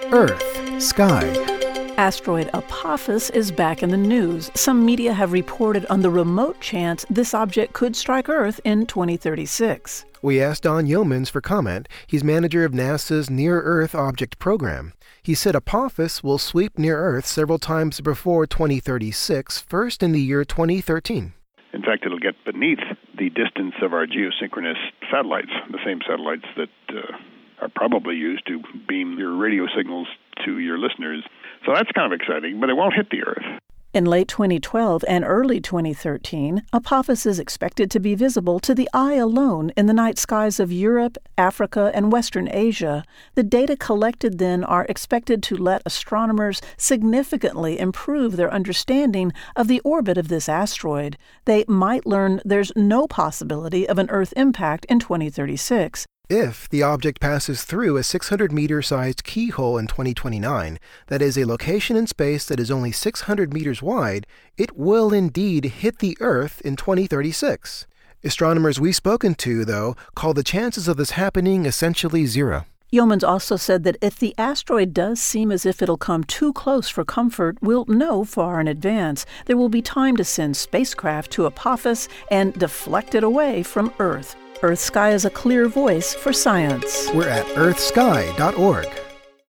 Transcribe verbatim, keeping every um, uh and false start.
Earth, Sky. Asteroid Apophis is back in the news. Some media have reported on the remote chance this object could strike Earth in twenty thirty-six. We asked Don Yeomans for comment. He's manager of NASA's Near-Earth Object Program. He said Apophis will sweep near Earth several times before twenty thirty-six, first in the year twenty thirteen. In fact, it'll get beneath the distance of our geosynchronous satellites, the same satellites that uh, are probably used to beam your radio signals to your listeners. So that's kind of exciting, but it won't hit the Earth. In late twenty twelve and early twenty thirteen, Apophis is expected to be visible to the eye alone in the night skies of Europe, Africa, and Western Asia. The data collected then are expected to let astronomers significantly improve their understanding of the orbit of this asteroid. They might learn there's no possibility of an Earth impact in twenty thirty-six. If the object passes through a six hundred meter sized keyhole in twenty twenty-nine, that is a location in space that is only six hundred meters wide, it will indeed hit the Earth in twenty thirty-six. Astronomers we've spoken to, though, call the chances of this happening essentially zero. Yeomans also said that if the asteroid does seem as if it'll come too close for comfort, we'll know far in advance. There will be time to send spacecraft to Apophis and deflect it away from Earth. Earth Sky is a clear voice for science. We're at earth sky dot org.